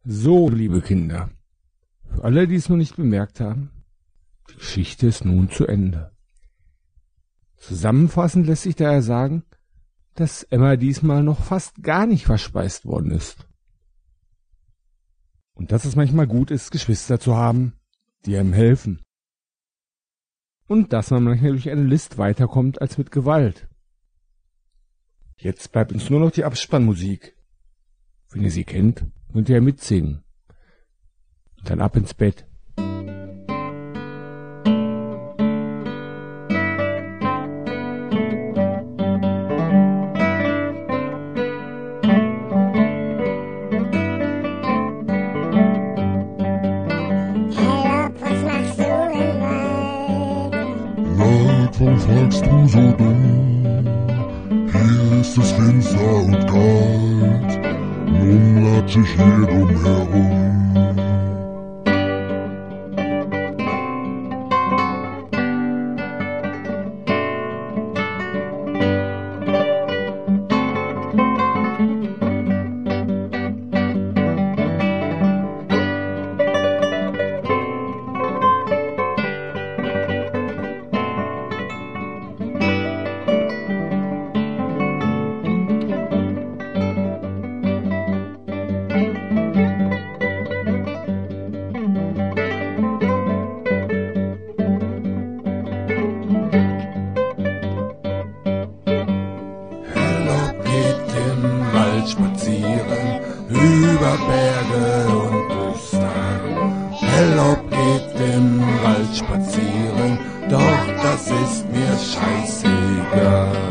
So, liebe Kinder, für alle, die es noch nicht bemerkt haben, die Geschichte ist nun zu Ende. Zusammenfassend lässt sich daher sagen, dass Emma diesmal noch fast gar nicht verspeist worden ist. Und dass es manchmal gut ist, Geschwister zu haben, die einem helfen. Und dass man manchmal durch eine List weiterkommt als mit Gewalt. Jetzt bleibt uns nur noch die Abspannmusik. Wenn ihr sie kennt, könnt ihr ja mitsingen. Und dann ab ins Bett. Warum fragst du so dumm? Hier ist es finster und kalt, nun latsch ich hier drumherum. Spazieren über Berge und Düster. Hellop geht im Wald spazieren, doch das ist mir scheißegal.